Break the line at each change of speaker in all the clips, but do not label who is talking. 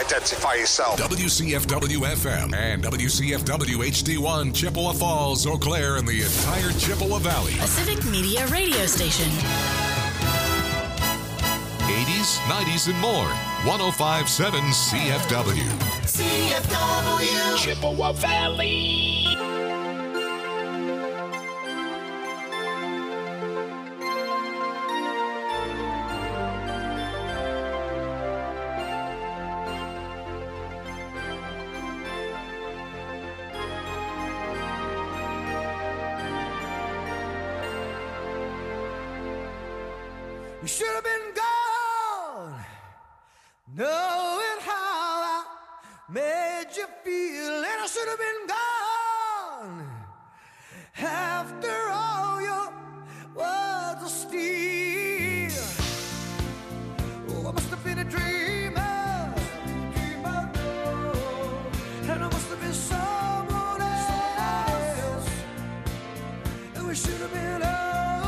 identify yourself.
WCFW-FM and WCFW-HD1, Chippewa Falls, Eau Claire, and the entire Chippewa Valley.
A Civic Media radio station.
80s, 90s, and more. 105.7 CFW.
CFW. Chippewa Valley.
You should have been gone, knowing how I made you feel, and I should have been gone after all your words of steel. Oh, I must have been a dreamer, and I must have been someone else, and we should have been over.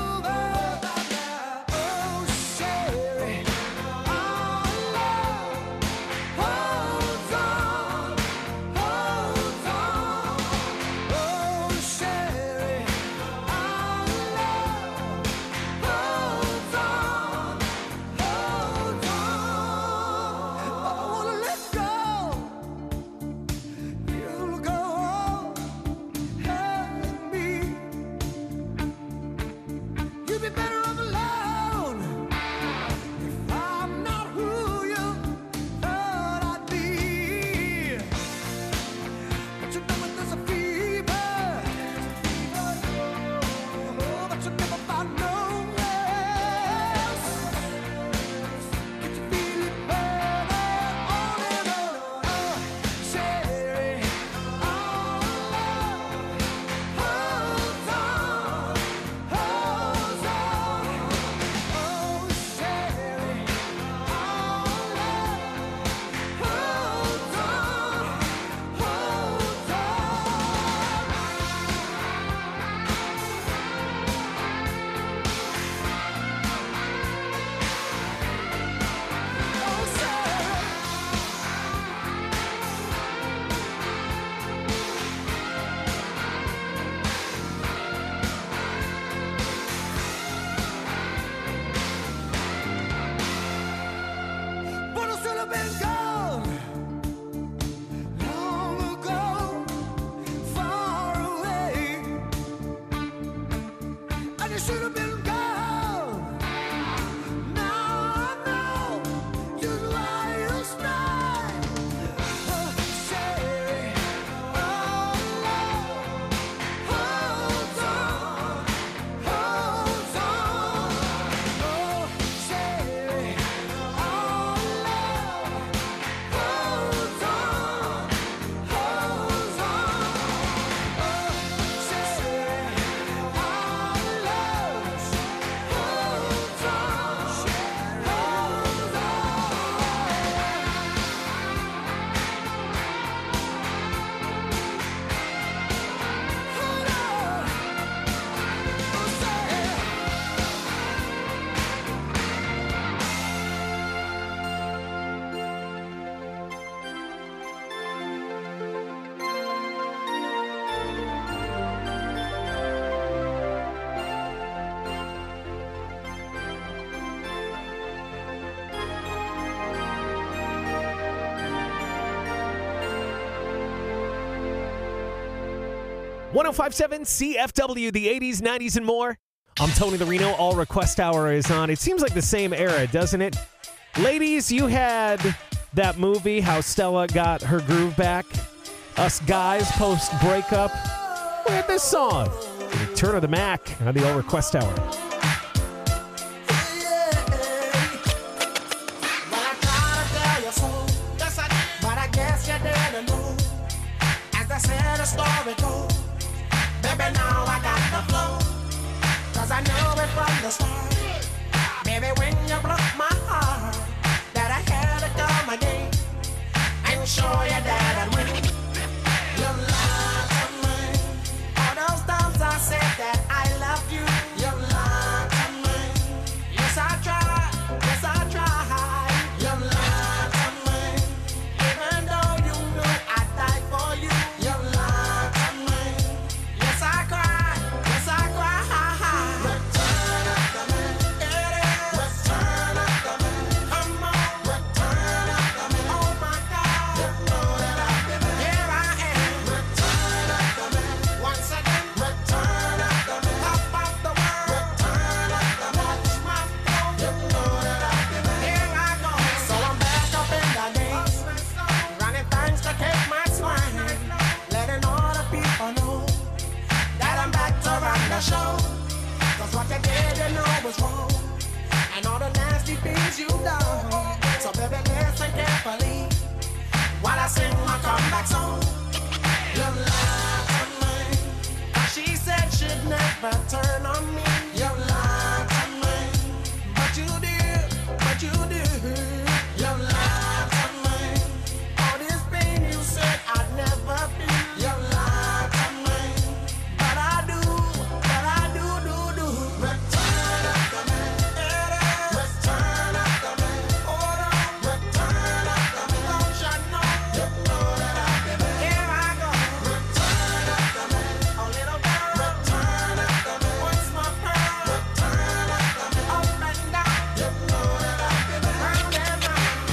.5.7 CFW, the 80s, 90s, and more. I'm Tony the Reno. All Request Hour is on. It seems like the same era, doesn't it? Ladies, you had that movie, How Stella Got Her Groove Back. Us guys, post-breakup, we had this song. Return of the Mac on the All Request Hour.
Story goes, baby, now I got the flow, 'cause I know it from the start. Baby, when you broke my heart, that I had to come again and show you that I'd win. You lied to me, all those times I said that I love you, you lied. always depends you down. So baby, listen carefully while I sing my comeback song. You lied to me. She said she'd never turn on me. You lied to me, but you did, but you did. You lied to me. All this pain you said I'd never feel. You lied to me, but I do, do. Return after me, return after me. Hold on, return after me. Don't you know that I've been here I go. Return after me, oh little girl. Return after me, what's my pearl? Return after me, up and down. You know that I've been round and round.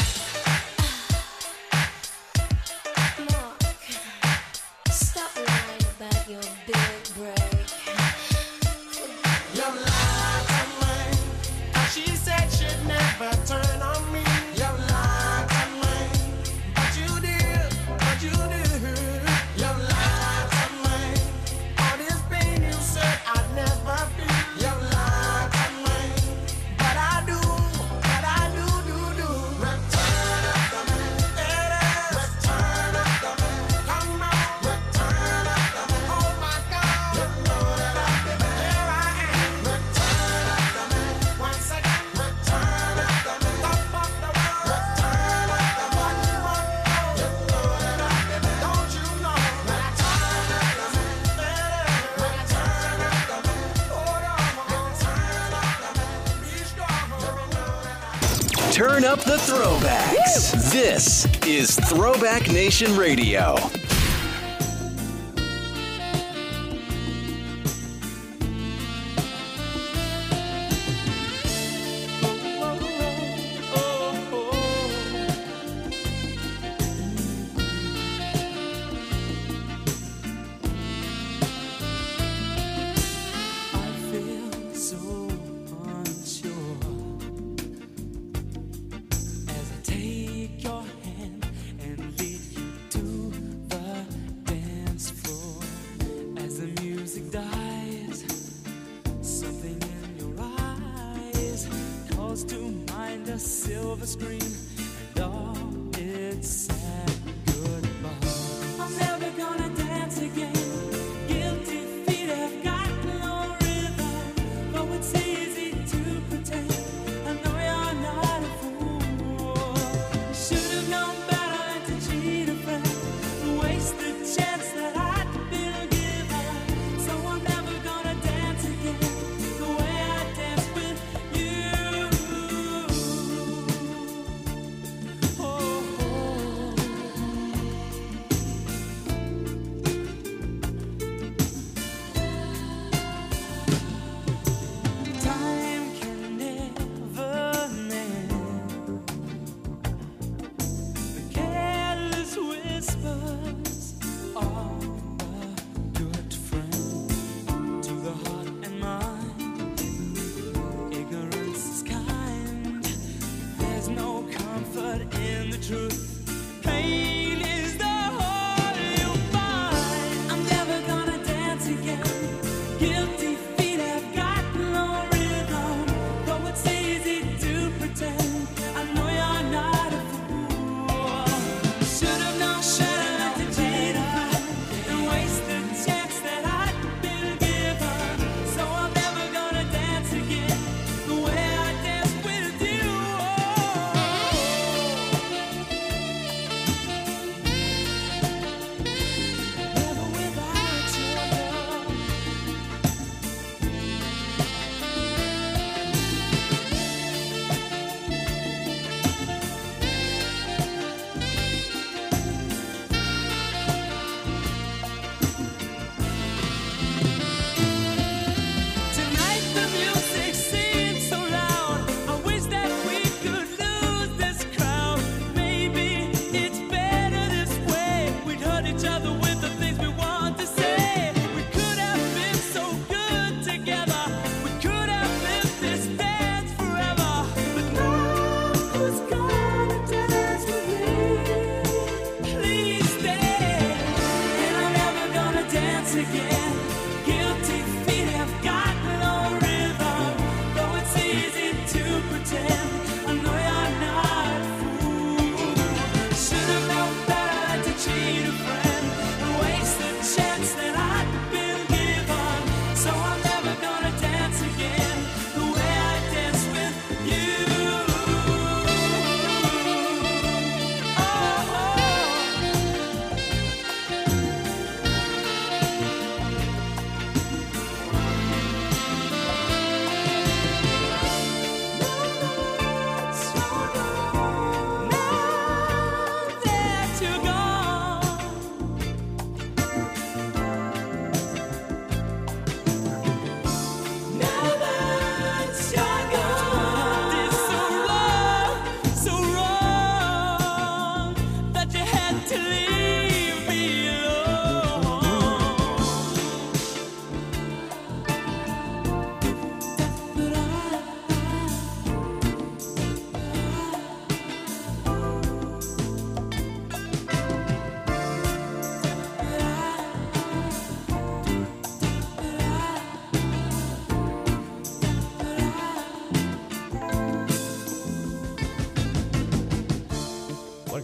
Mark, stop lying about your big break.
You lied to me. She said she'd never turn on me. You lied to me, but you did, but you did. You lied to me. All this pain you said I'd never feel. You lied to me, but I do, do. Return after me, return after me. Come on, return after me. Oh my God, you know that I've been here I am. Return after me, once again. Return after me, top of the world. Return after me, what you want? You know that I've been. Don't you know? Return after me, return after me. Hold on, return after me. Be strong, you know that I.
Turn up the throwbacks. This is Throwback Nation Radio.
I feel so unsure as I take your hand and lead you to the dance floor. As the music dies, something in your eyes calls to mind a silver screen and all its sad goodbye. I'm never gonna dance again. Guilty feet have got no rhythm, though it's easy to pretend. I know you're not a fool. You should have known better than to cheat a friend, waste the chance that I'd been given. So I'm never gonna dance again the way I danced with you. Oh,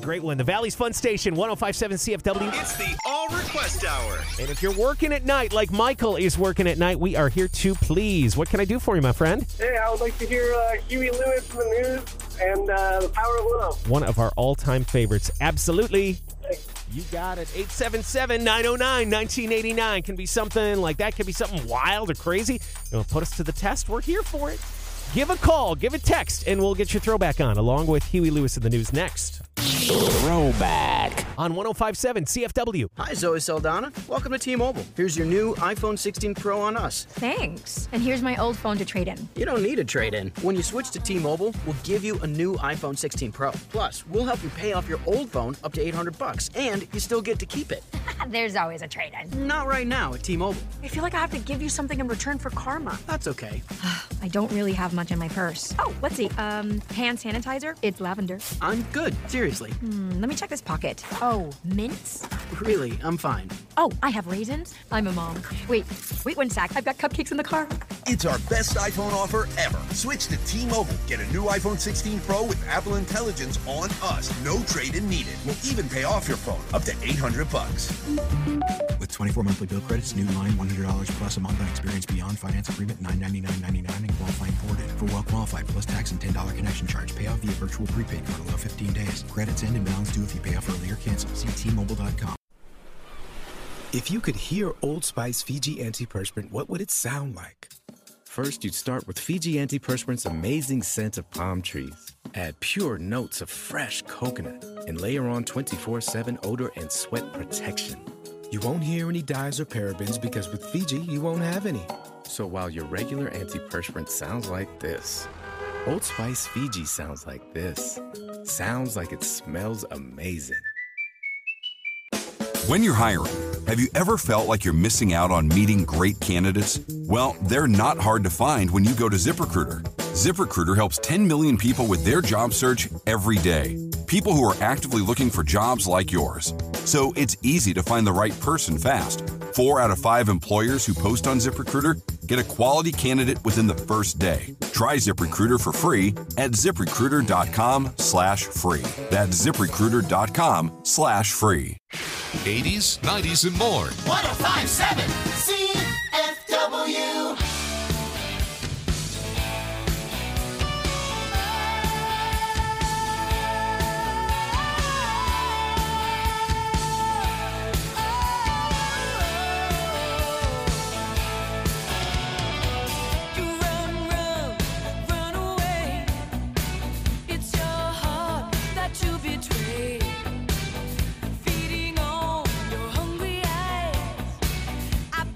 great one. The Valley's Fun Station, 105.7 CFW.
It's the All Request Hour.
And if you're working at night like Michael is working at night, we are here to please. What can I do for you, my friend?
Hey, I would like to hear Huey Lewis in the news and The Power of Love.
One of our all-time favorites. Absolutely. You got it. 877-909-1989. Can be something like that. Can be something wild or crazy. You want to put us to the test? We're here for it. Give a call, give a text, and we'll get your throwback on, along with Huey Lewis in the news next.
Throwback.
On 105.7 CFW.
Hi, Zoe Saldana. Welcome to T-Mobile. Here's your new iPhone 16 Pro on us.
Thanks. And here's my old phone to trade in.
You don't need a trade-in. When you switch to T-Mobile, we'll give you a new iPhone 16 Pro. Plus, we'll help you pay off your old phone up to $800, and you still get to keep it.
There's always a trade-in.
Not right now at T-Mobile.
I feel like I have to give you something in return for karma.
That's okay.
I don't really have much in my purse. Oh, let's see. Hand sanitizer. It's lavender.
I'm good. Seriously.
Let me check this pocket. Oh, mints?
Really, I'm fine.
Oh, I have raisins. I'm a mom. Wait 1 sec. I've got cupcakes in the car.
It's our best iPhone offer ever. Switch to T-Mobile. Get a new iPhone 16 Pro with Apple Intelligence on us. No trade-in needed. We'll even pay off your phone up to $800.
With 24 monthly bill credits, new line $100 plus a month on experience beyond finance agreement $999.99 and qualifying forwarded. For well qualified plus tax and $10 connection charge. Pay off via virtual prepaid card. Allow 15 days. Credits end and balance due if you pay off early or cancel. See T-Mobile.com.
If you could hear Old Spice Fiji Antiperspirant, what would it sound like? First, you'd start with Fiji Antiperspirant's amazing scent of palm trees. Add pure notes of fresh coconut and layer on 24/7 odor and sweat protection. You won't hear any dyes or parabens because with Fiji, you won't have any. So while your regular antiperspirant sounds like this, Old Spice Fiji sounds like this. Sounds like it smells amazing.
When you're hiring, have you ever felt like you're missing out on meeting great candidates? Well, they're not hard to find when you go to ZipRecruiter. ZipRecruiter helps 10 million people with their job search every day. People who are actively looking for jobs like yours. So it's easy to find the right person fast. 4 out of 5 employers who post on ZipRecruiter get a quality candidate within the first day. Try ZipRecruiter for free at ZipRecruiter.com/free. That's ZipRecruiter.com/free.
80s, 90s, and more.
105.7 CFW.
Feeding on your hungry eyes.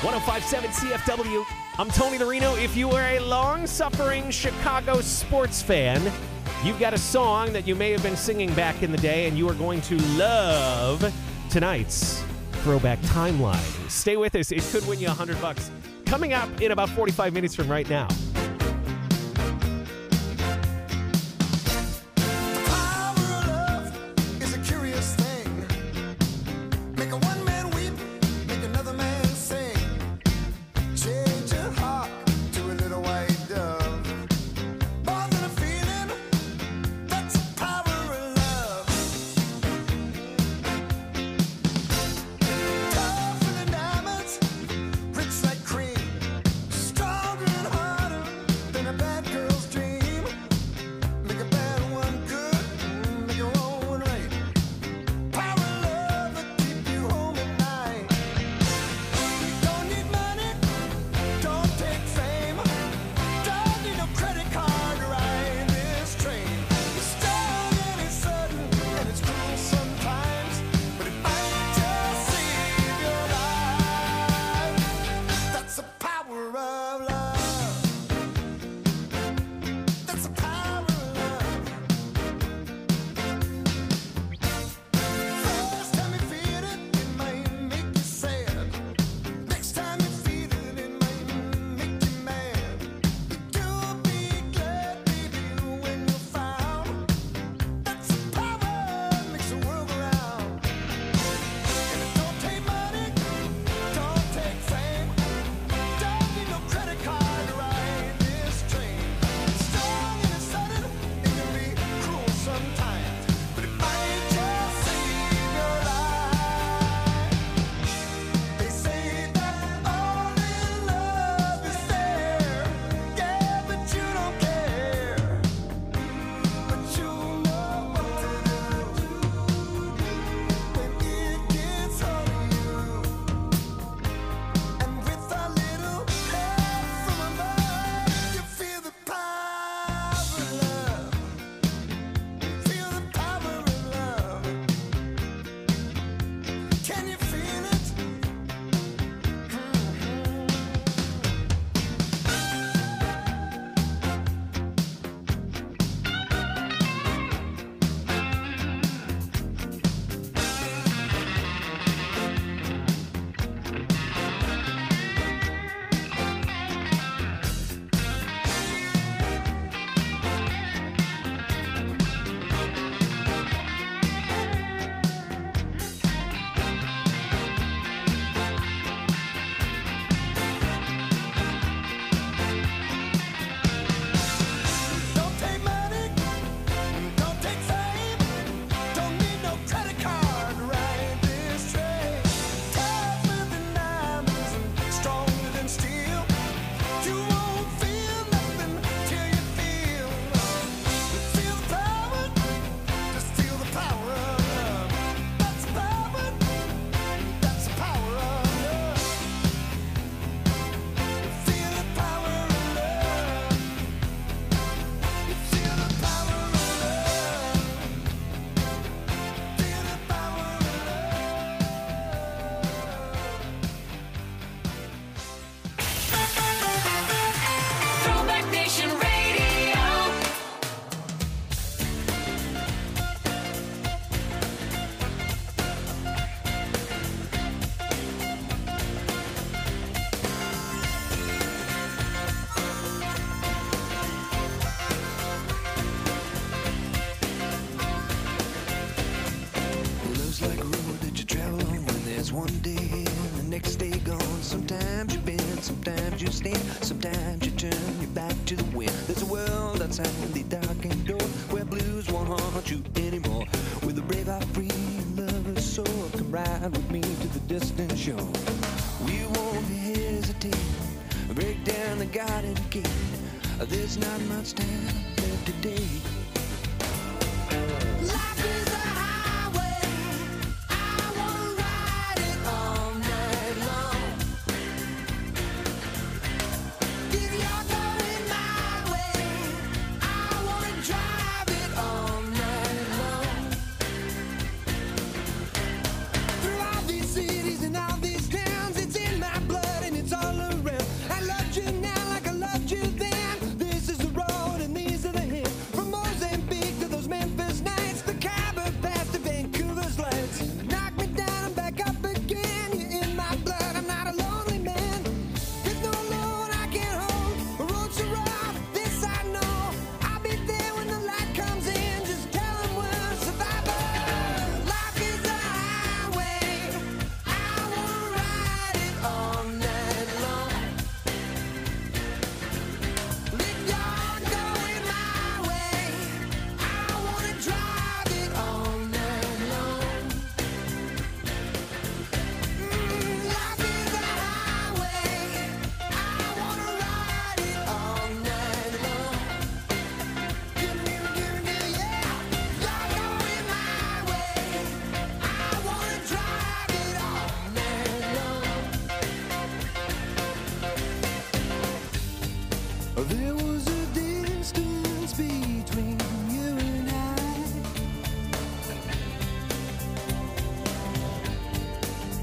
105.7 CFW. I'm Tony the Reno. If you are a long-suffering Chicago sports fan, you've got a song that you may have been singing back in the day, and you are going to love tonight's Throwback Timeline. Stay with us. It could win you $100. Coming up in about 45 minutes from right now.
Sometimes you turn your back to the wind. There's a world outside the darkened door where blues won't haunt you anymore. With a brave heart, free lover's soul, come ride with me to the distant shore. We won't hesitate, break down the garden gate. There's not much time left today. Life is a highway, I wanna ride it all night long. If you're going my way, I wanna drive it all night long. Through all these cities and all these towns, it's in my blood and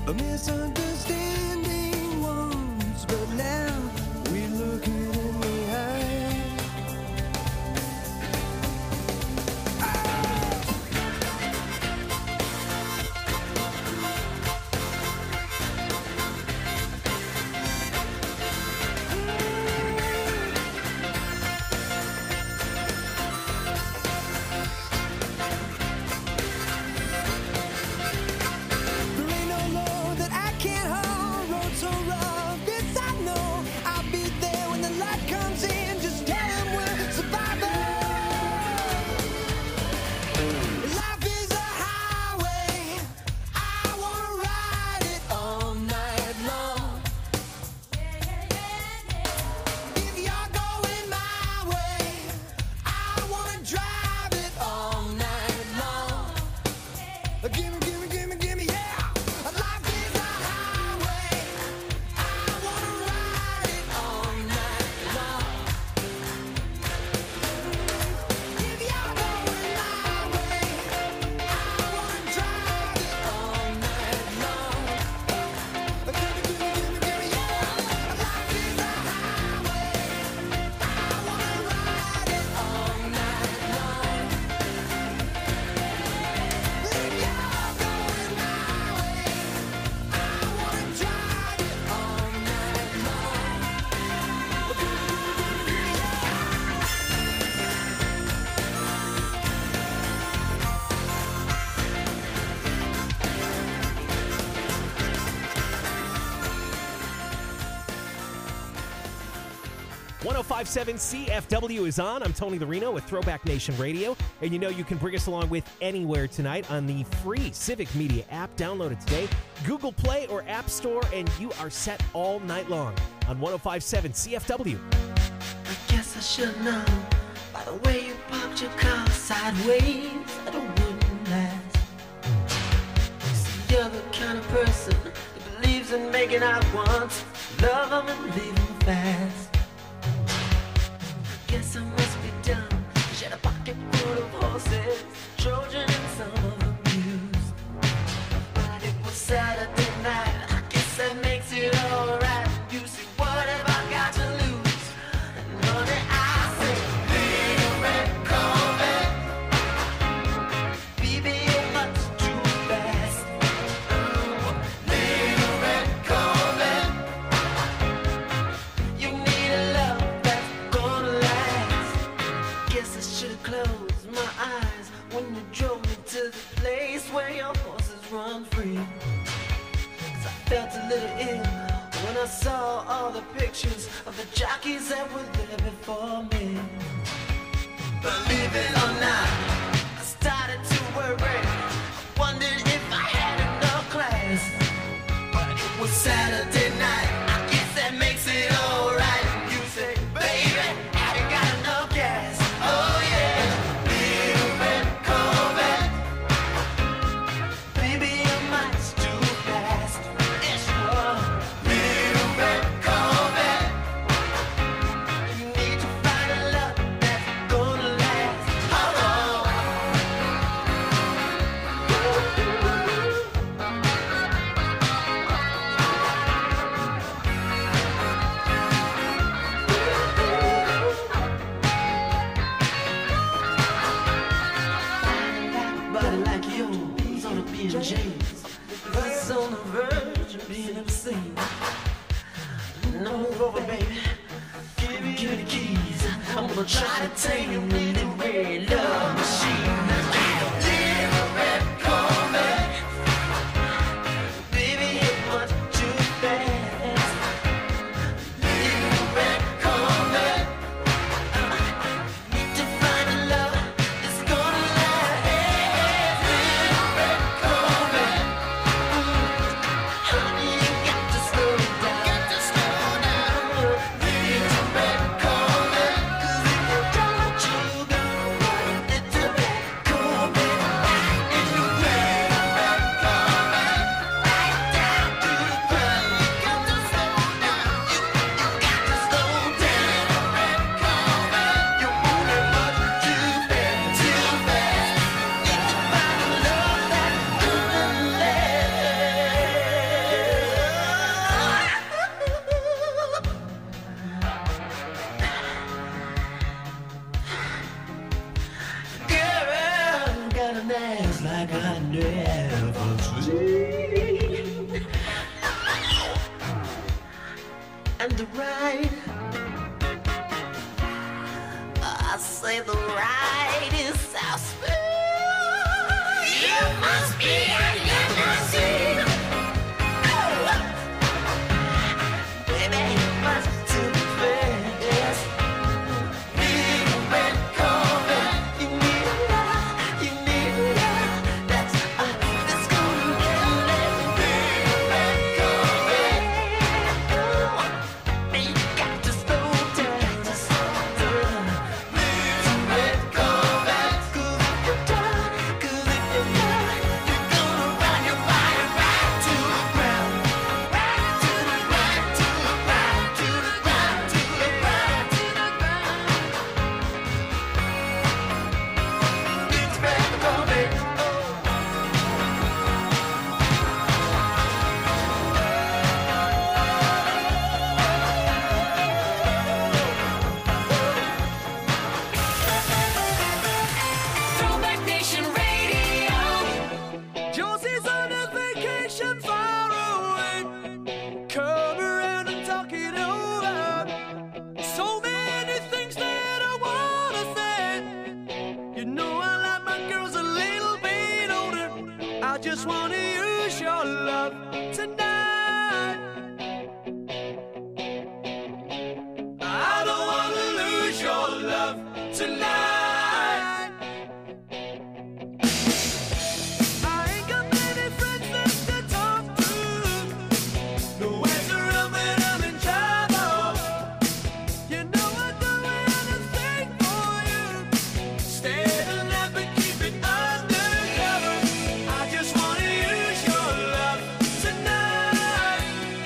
A misunderstanding once, but now we're looking in the eye. There ain't no law that I can't hold. Road so rough, this I know. I'll be there when the light comes in. Just tell 'em we're survivors. Life is a highway. I wanna ride it all night long. If you're going my way, I wanna drive it all night long. Gimme, gimme, gimme, gimme, yeah. Life is a highway. I wanna ride it all night long. If you're going my way, I wanna drive it all night long. Gimme, gimme, gimme, gimme, yeah. Life is a highway. I wanna ride it all night long. If you're going my way, I wanna drive it all night long.
105.7 CFW is on. I'm Tony the Reno with Throwback Nation Radio. And you know you can bring us along with anywhere tonight on the free Civic Media app. Download it today. Google Play or App Store, and you are set all night long on 105.7 CFW.
I guess I should know by the way you parked your car sideways that it wouldn't last. See, you're the kind of person that believes in making out once, love 'em and leave 'em fast. Guess I must be dumb. She had a pocket full of horses, Trojan and some of them used. But it was Saturday night. I guess that makes it alright. You see, what have I got to lose? And honey, I say, little red Corvette, baby, you're much too fast. Little red Corvette, you need a love that's gonna last. Guess I should've closed my eyes when you drove me to the place where your horses run free. 'Cause I felt a little ill when I saw all the pictures of the jockeys that were there before me. Believe it or not, I started to worry. I wondered if I had enough class. But it was Saturday night. I guess that makes it alright. You say, baby, have you got enough gas? Oh yeah, little red Corvette, baby, you're much too fast. Yes, you are. Little red Corvette, you need to find a love that's gonna last. Hold on. Body like yours on a B&J's, that's on the verge of being obscene. No, move over, baby. Give me the keys. I'm gonna try to tame your really red love machine. Little red Corvette, baby, you're much too fast. Little red Corvette, need to find a love that's gonna last. Little red Corvette, honey, you got to slow down. Little red Corvette, 'cause if you don't, you and the right. I say the right is so smooth. You must be and you must see. Baby, you must to the best. Big red carpet, you need love, that's gonna get big red carpet. You got to slow down, big red carpet. 'Cause if you're done, you're gonna run your body right to the ground, right to the ground, to the ground, to the ground, to the ground, to the ground. Big red carpet.
Throwback Nation Radio.
Josie's on a vacation far away. Come around and talk it over. So many things that I wanna say. You know I like my girls a little bit older. I just wanna use your love tonight. I don't wanna lose your love tonight. I ain't got many friends left to talk to. Nowhere to run when I'm in trouble. You know I'd do anything for you. Stay the night but keep it undercover. I just wanna use your love tonight.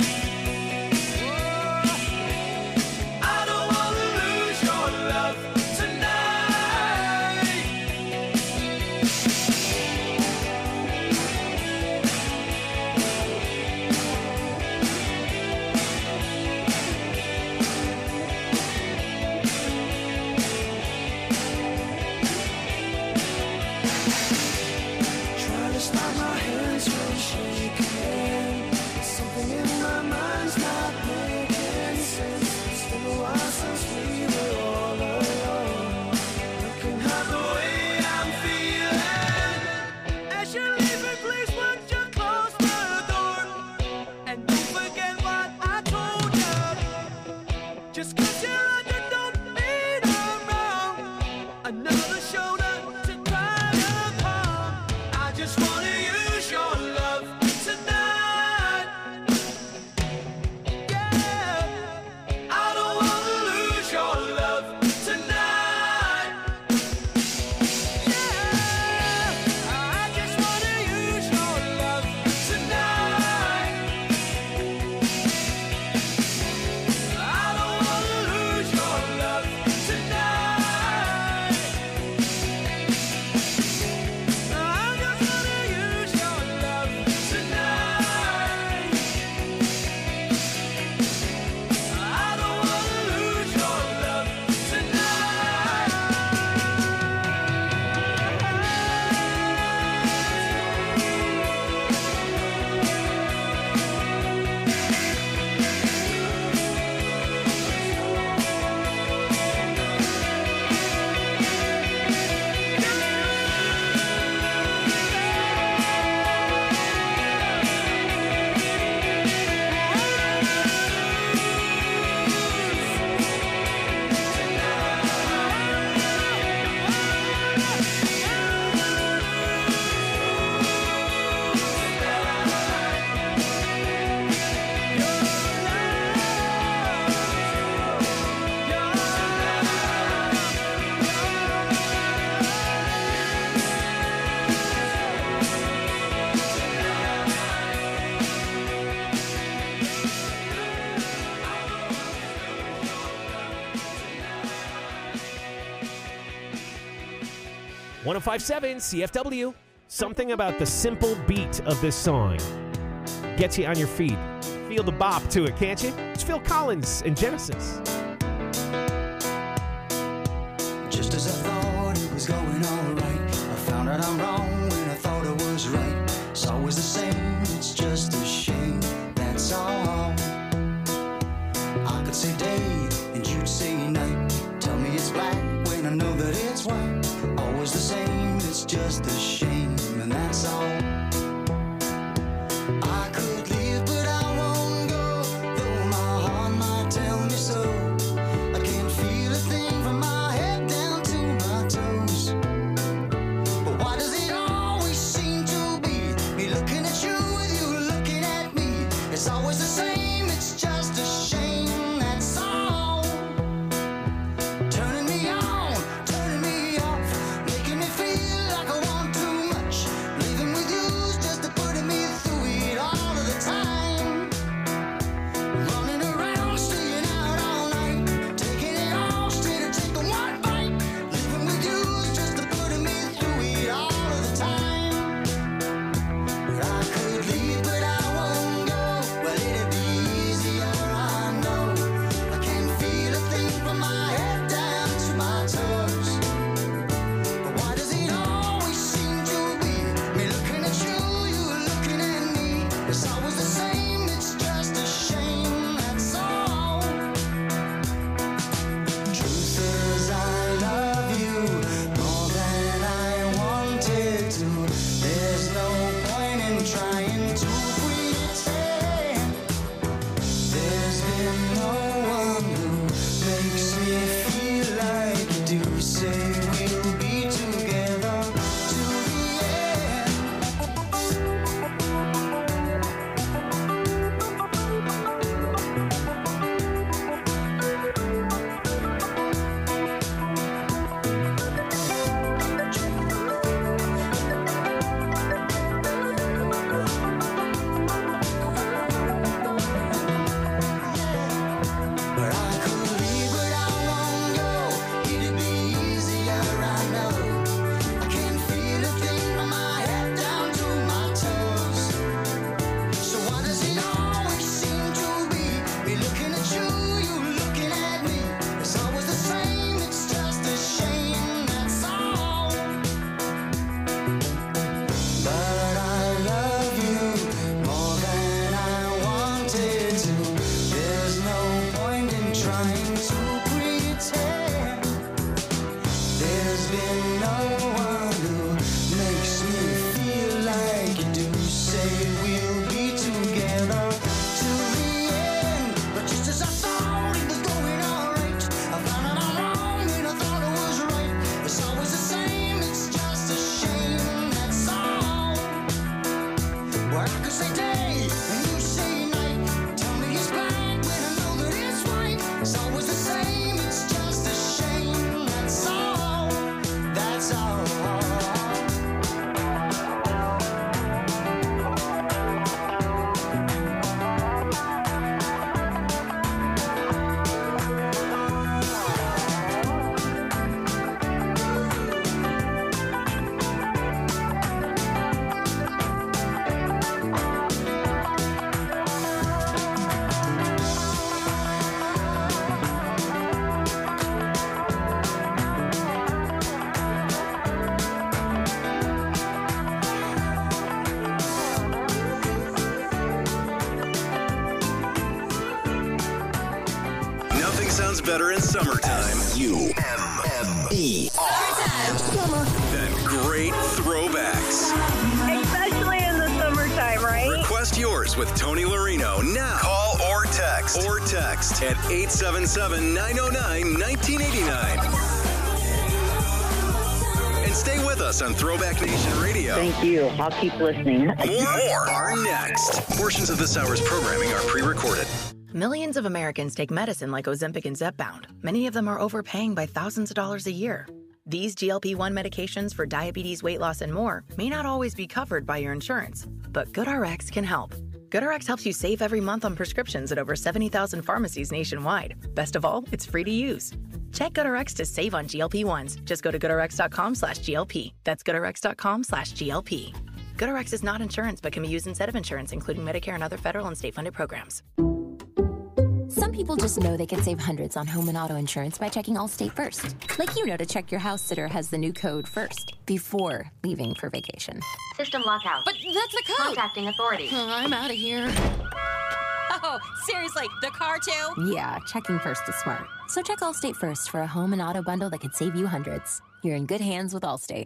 I don't wanna lose your love tonight. Trying to stop my hands from shaking. Something in my mind's not making sense. It's been a while since we were all alone. Looking at the way I'm feeling. As you're leaving, please would you close the door? And don't forget what I told you. Just 'cause you're on, you don't need a wrong. Another shoulder to cry upon. I just wanna use your love tonight. Yeah, I don't wanna lose your love tonight. Yeah, I just wanna use your love tonight. I don't wanna lose your love tonight. I just wanna use your love tonight. I don't wanna lose your love
One 105.7 CFW. Something about the simple beat of this song gets you on your feet. Feel the bop to it, can't you? It's Phil Collins and Genesis.
Just as I thought it was going all right, I found out I'm wrong when I thought I was right. It's always the same, it's just a shame, that's all. I know that it's right. Always the same, it's just a shame, and that's all. I could leave, but I won't go, though my heart might tell me so. I can't feel a thing from my head down to my toes. But why does it always seem to be me looking at you with you looking at me? It's always the same, it's just a shame, that's all. Turning me on, turning me off, making me feel like I want too much. Living with you's just putting me through it all of the time. Running around, staying out all night, taking it all straight to take the one bite. Living with you's just putting me through it all of the time. But I could leave, but I won't go. Well, it'd be easier, I know. I can't feel a thing from my head down to my toes. But why does it always seem to be me looking at you, you looking at me? It's always the same, it's just a shame, that's all. Truth is, I love you more than I wanted to. There's no point in trying to pretend. There's been no one who makes me feel like you do. Say we'll be together to the end. But I could leave, but I won't go. It'd be easier, I know. I can't feel a thing from my head down to my toes. So why does it always seem to be me looking at you, you looking at me? It's always the same, it's just a shame, that's all. But I love you more than I wanted to. There's no point in trying to pretend. There's been no one who makes me feel like you do. Say we'll be together to the end. But just as I thought it was going alright, I found out I'm wrong and I thought it was right. It's always the same, it's just a shame, that's all. Well, I could say day and you say night. Tell me it's black when I know that it's white. It's always the same, it's just a shame, that's all. That's all.
Nothing sounds better in summertime. U-M-M-E. Than great throwbacks.
Especially in the summertime, right?
Request yours with Tony Larino now. Call or text. At 877-909-1989. And stay with us on Throwback Nation Radio.
Thank you. I'll keep listening.
More are next. Portions of this hour's programming are pre-recorded.
Millions of Americans take medicine like Ozempic and Zepbound. Many of them are overpaying by thousands of dollars a year. These GLP-1 medications for diabetes, weight loss, and more may not always be covered by your insurance, but GoodRx can help. GoodRx helps you save every month on prescriptions at over 70,000 pharmacies nationwide. Best of all, it's free to use. Check GoodRx to save on GLP-1s. Just go to GoodRx.com/GLP. That's GoodRx.com/GLP. GoodRx is not insurance but can be used instead of insurance, including Medicare and other federal and state-funded programs.
Some people just know they can save hundreds on home and auto insurance by checking Allstate first. Like you know to check your house sitter has the new code first before leaving for vacation.
System lockout.
But that's the code.
Contacting authorities.
I'm out of here.
Whoa, seriously, the car too?
Yeah, checking first is smart. So check Allstate first for a home and auto bundle that could save you hundreds. You're in good hands with Allstate.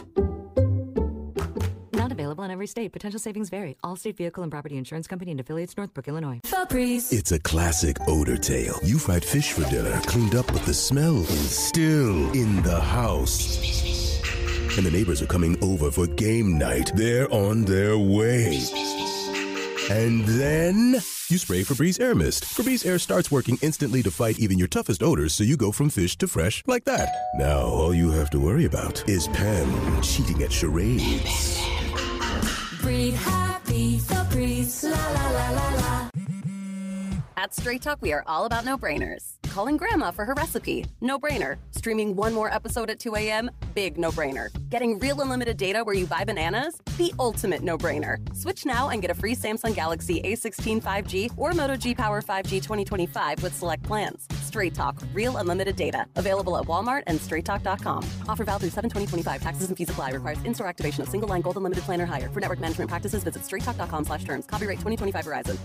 Not available in every state. Potential savings vary. Allstate Vehicle and Property Insurance Company and affiliates, Northbrook, Illinois.
Febreze.
It's a classic odor tale. You fried fish for dinner, cleaned up, but the smell is still in the house. And the neighbors are coming over for game night. They're on their way. And then you spray Febreze Air Mist. Febreze Air starts working instantly to fight even your toughest odors, so you go from fish to fresh like that. Now all you have to worry about is Pam cheating at charades.
Breathe happy, Febreze. La la la la la.
At Straight Talk, we are all about no-brainers. Calling Grandma for her recipe, no-brainer. Streaming one more episode at 2 a.m., big no-brainer. Getting real unlimited data where you buy bananas, the ultimate no-brainer. Switch now and get a free Samsung Galaxy A16 5G or Moto G Power 5G 2025 with select plans. Straight Talk, real unlimited data. Available at Walmart and straighttalk.com. Offer valid through 7/20/25. Taxes and fees apply. Requires in-store activation of single line gold unlimited plan or higher. For network management practices, visit straighttalk.com/terms. Copyright 2025 Verizon.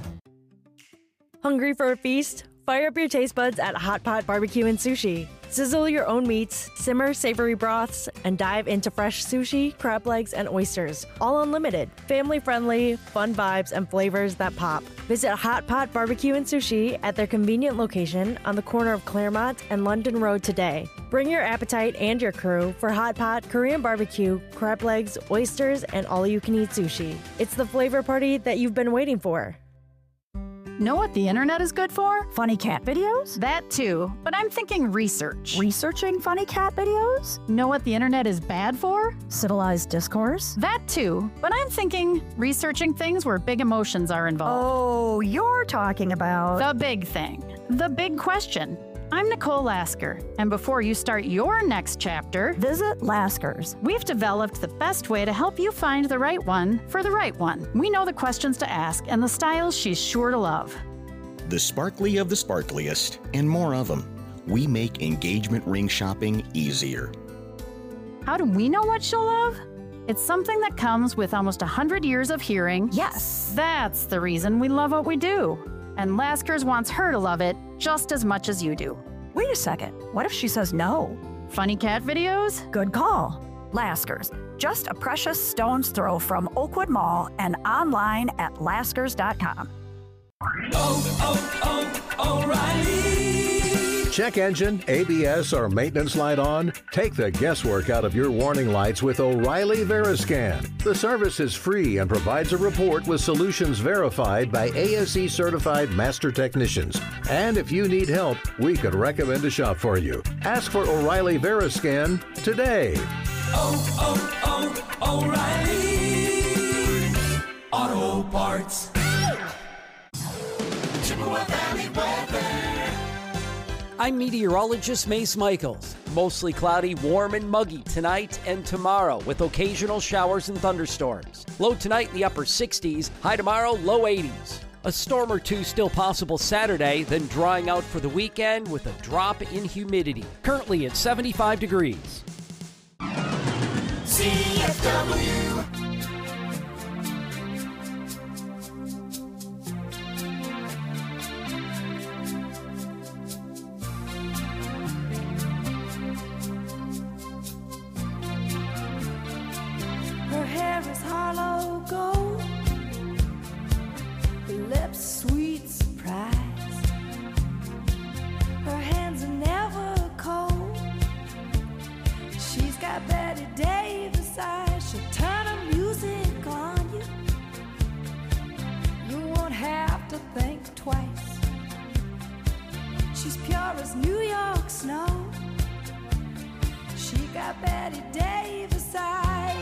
Hungry for a feast? Fire up your taste buds at Hot Pot Barbecue and Sushi. Sizzle your own meats, simmer savory broths, and dive into fresh sushi, crab legs, and oysters. All unlimited. Family-friendly, fun vibes, and flavors that pop. Visit Hot Pot Barbecue and Sushi at their convenient location on the corner of Claremont and London Road today. Bring your appetite and your crew for Hot Pot, Korean barbecue, crab legs, oysters, and all-you-can-eat sushi. It's the flavor party that you've been waiting for.
Know what the internet is good for? Funny cat videos? That too, but I'm thinking research. Researching funny cat videos? Know what the internet is bad for? Civilized discourse? That too, but I'm thinking researching things where big emotions are involved. Oh, you're talking about the big thing, the big question. I'm Nicole Lasker, and before you start your next chapter, visit Lasker's. We've developed the best way to help you find the right one for the right one. We know the questions to ask and the styles she's sure to love.
The sparkly of the sparkliest, and more of them. We make engagement ring shopping easier.
How do we know what she'll love? It's something that comes with almost 100 years of hearing. Yes. That's the reason we love what we do. And Lasker's wants her to love it just as much as you do. Wait a second. What if she says no? Funny cat videos? Good call. Lasker's, just a precious stone's throw from Oakwood Mall and online at laskers.com.
O'Reilly. Check engine, ABS, or maintenance light on? Take the guesswork out of your warning lights with O'Reilly Veriscan. The service is free and provides a report with solutions verified by ASE certified master technicians. And if you need help, we could recommend a shop for you. Ask for O'Reilly Veriscan today.
O'Reilly Auto Parts. Chippewa Valley weather.
I'm meteorologist Mace Michaels. Mostly cloudy, warm and muggy tonight and tomorrow with occasional showers and thunderstorms. Low tonight in the upper 60s, high tomorrow, low 80s. A storm or two still possible Saturday, then drying out for the weekend with a drop in humidity. Currently at 75 degrees.
CFW.
Her hair is hollow gold, her lips sweet surprise. Her hands are never cold. She's got Betty Davis eyes. She'll turn her music on you. You won't have to think twice. She's pure as New York snow. She got Betty Davis eyes.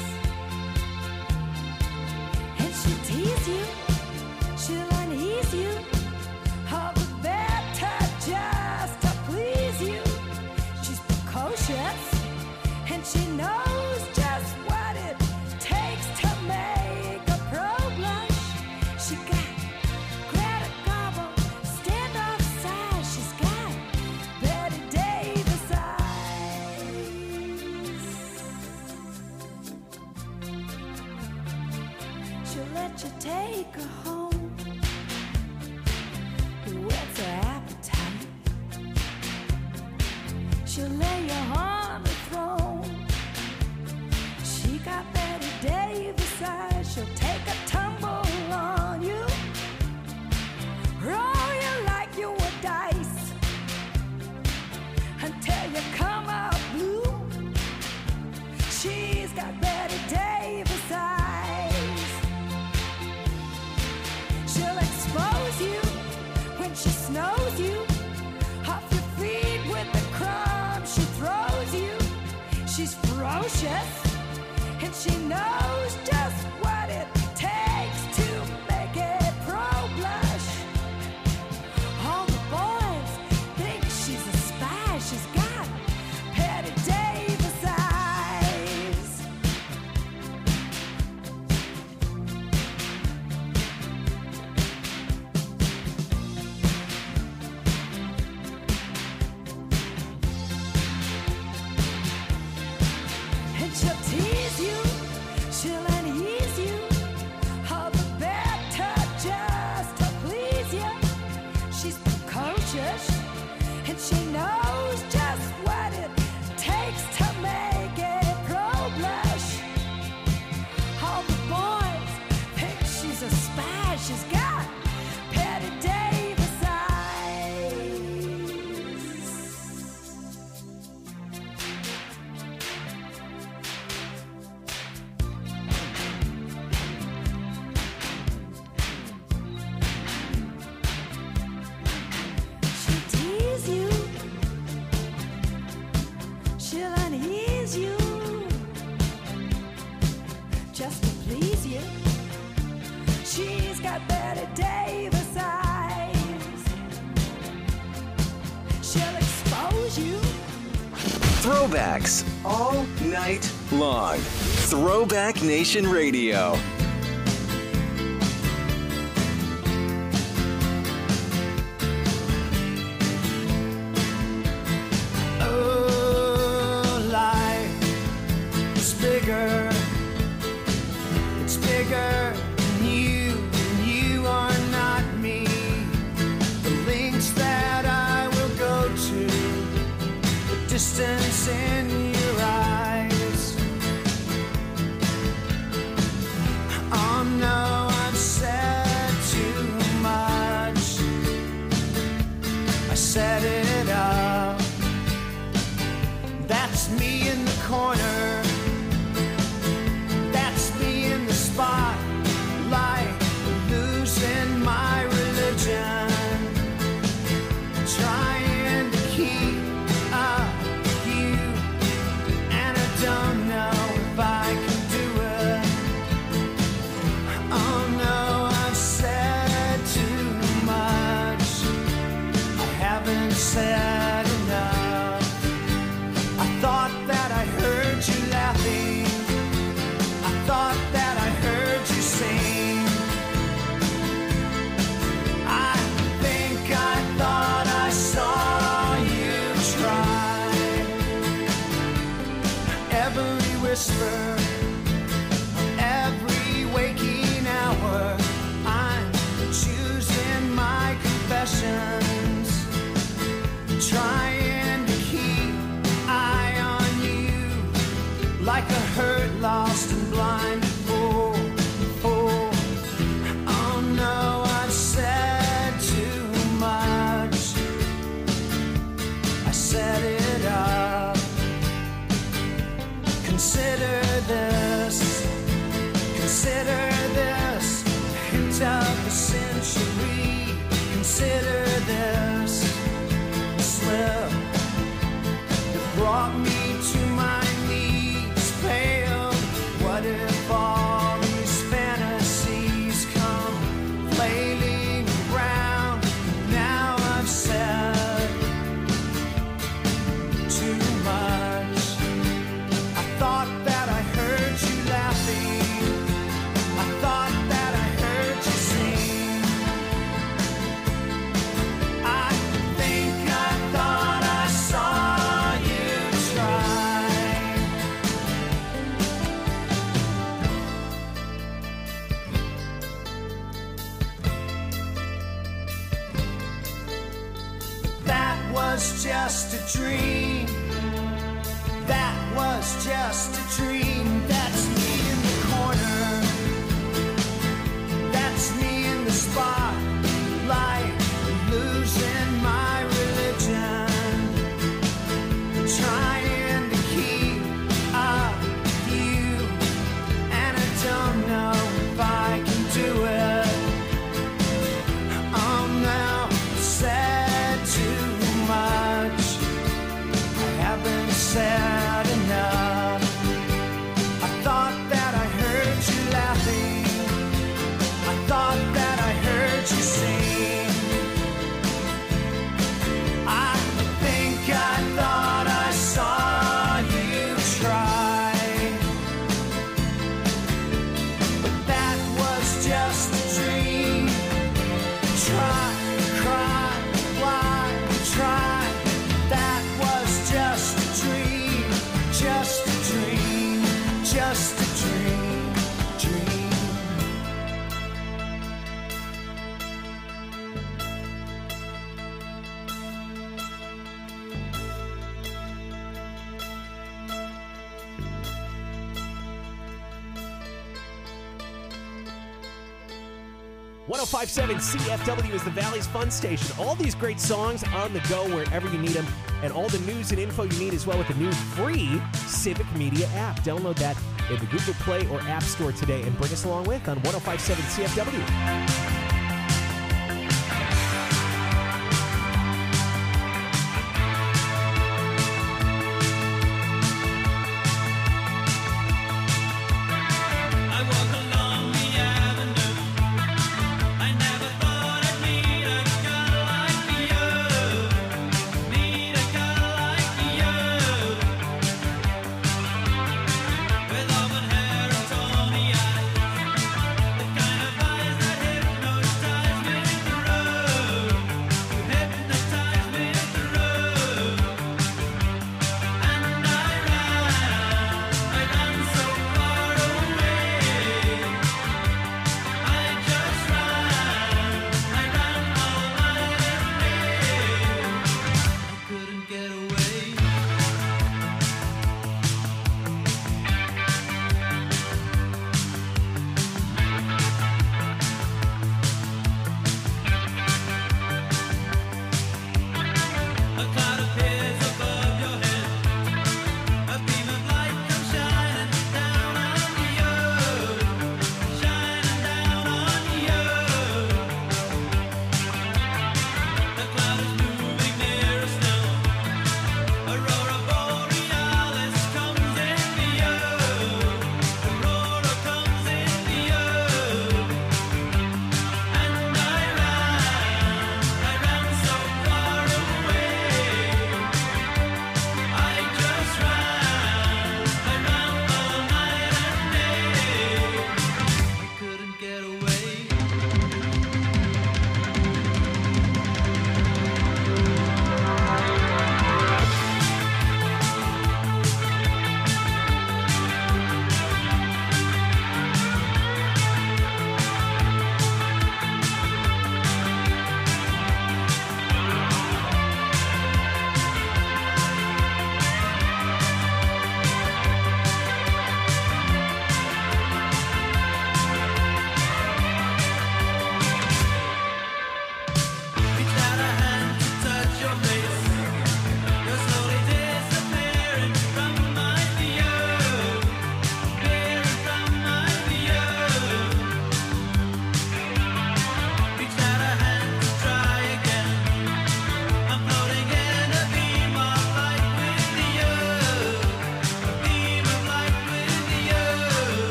And she'll tease you, she'll unease you, all the better just to please you. She's precocious, and she knows just what it takes to make a pro blush. She got Greta Garbo, standoff size. She's got Betty Davis eyes.
She'll lay you on the throne. She got Betty Davis eyes. She'll take a tumble on you, roll you like you were dice until you come out blue. She's got Betty Davis eyes. She'll expose you when she snows you off your feet with the crumbs she throws you. She's ferocious and she knows just what it takes to make a pro blush. All the boys think she's a spy. She's got Betty Davis eyes. And she'll tease you, she'll unease you, all the better just to please you. She's precocious, and she knows just what it takes to make a pro blush. All the boys think she's a spy. She's got Betty Davis eyes. She'll tease you, she'll unease you, just to please you. She's got Betty Davis eyes. She'll expose you.
Throwbacks all night long. Throwback Nation Radio.
Oh, life is bigger. It's bigger than you, and you are not me. The lengths that I will go to, the distance in your eyes. Oh no, I've said too much. I set it up. That's me in the corner. That's me in the spotlight, losing my religion, trying to keep up with you, and I don't know if I can do it. Oh no, I've said too much. I haven't said enough. I thought that I heard you laughing. I thought that I heard you sing. I think I thought I saw you try. Every whisper, every waking hour, I'm choosing my confessions, trying to keep eye on you, like a hurt, lost and blind fool. Oh no, I've said too much. I set it up. Consider this hint of the century. Consider this slip that brought me to my knees, pale. What if all these fantasies come flailing around? Now I've said too much. I thought that I heard you laughing. I thought that I heard you sing. I think I thought I saw you try. That was just a dream. was just a dream. That's me in the corner. That's me in the spotlight, losing my religion, trying to keep up with you, and I don't know if I can do it. I'm now said too much. I haven't said enough. I thought that I heard you laughing. I thought that I heard you sing. I think I thought I saw you try, but that was just a dream. Try, cry, lie, try. That was just a dream, just a dream, just a dream, dream.
.1057 CFW is the Valley's fun station. All these great songs on the go wherever you need them, and all the news and info you need as well with the new free Civic Media app. Download that in the Google Play or App Store today and bring us along with on 1057 CFW.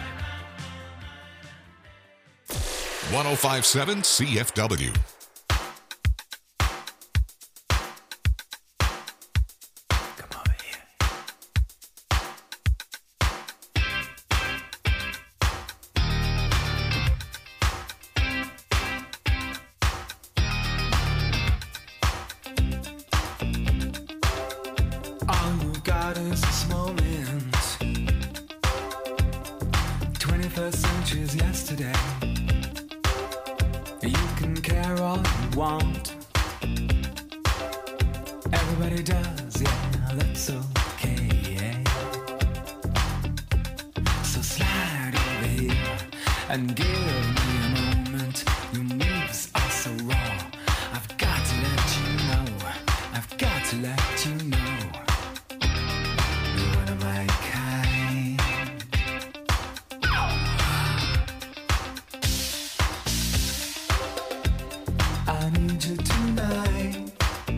.1057 CFW.
21st century's yesterday. You can care all you want. Everybody does, yeah, that's okay. So slide over here and give me a moment. Your moves are so raw. I've got to let you know. I've got to let you know. You're one of my kind. I need you tonight,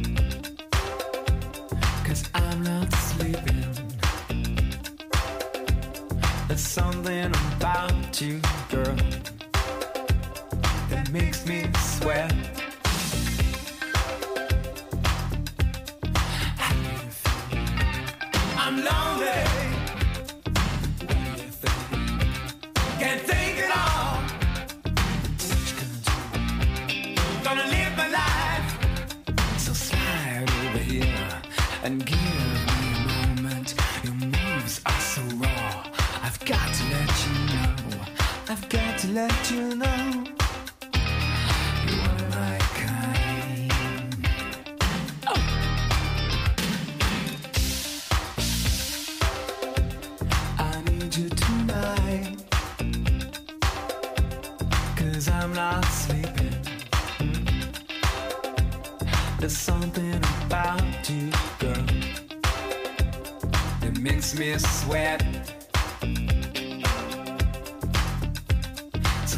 'cause I'm not sleeping. There's something about you, girl, that makes me sweat. I'm lonely. What do you think? Can't think at all. What you gonna do? Gonna live my life. So slide over here and give me a moment. Your moves are so raw. I've got to let you know. I've got to let you know. You are my kind. Oh. I need you tonight, 'cause I'm not sleeping. There's something about you, girl, that makes me sweat. So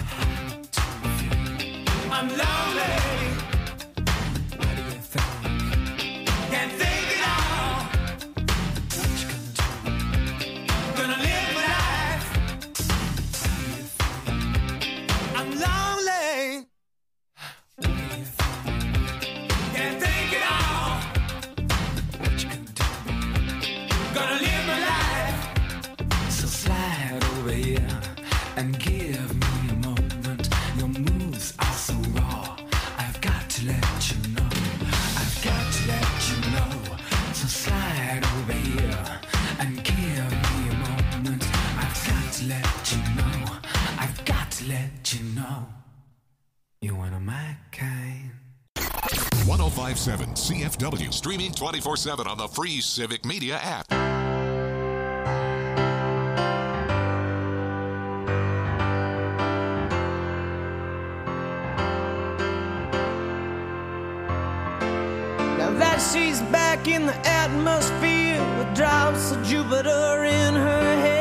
I'm lonely. What do you think? Can't think at all. What you gonna do? Gonna live my life. How do you feel? I'm lonely. What do you think? Can't think at all. What you gonna do? Gonna live my life. So slide over here and give me a moment. Your moves are so raw. I've got to let you know. I've got to let you know. So slide over here and give me a moment. I've got to let you know. I've got to let you know. You're one of my kind.
1057 CFW, streaming 24/7 on the free Civic Media app.
Now that she's back in the atmosphere with drops of Jupiter in her head.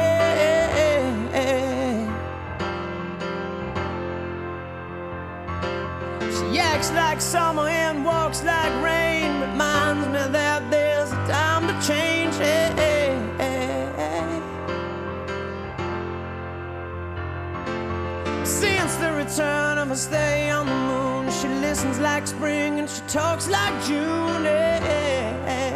She acts like summer and walks like rain. Reminds me that there's a time to change. Since the return of her stay on the moon, she listens like spring and she talks like June.